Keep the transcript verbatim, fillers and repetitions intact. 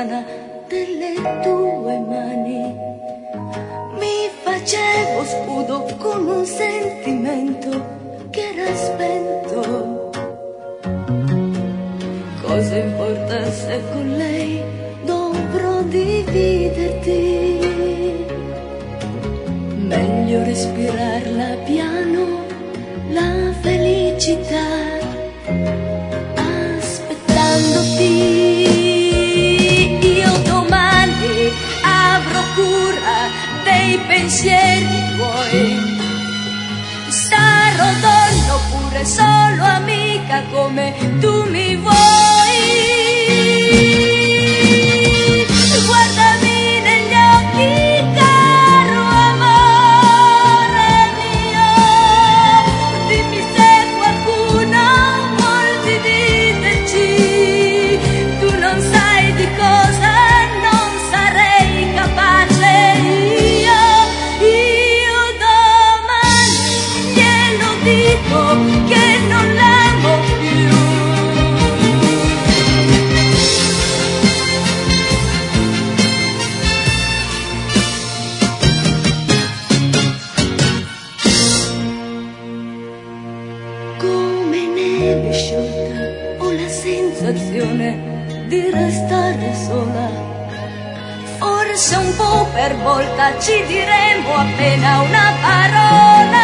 lontana delle tue mani. Mi facevo scudo con un sentimento che era spento. Cosa importa se con lei dovrò dividerti? Meglio respirarla piano, la felicità, aspettandoti. Io domani avrò cura dei pensieri tuoi. Sarò donna oppure solo amica come tu mi vuoi. Guardami negli occhi, caro amore mio, dimmi se qualcuno vuol dividerci. Tu non sai di cosa non sarei capace io. Io domani glielo dico che non l'amo più. Come neve sciolta ho la sensazione di restare sola. Forse un po' per volta ci diremo appena una parola.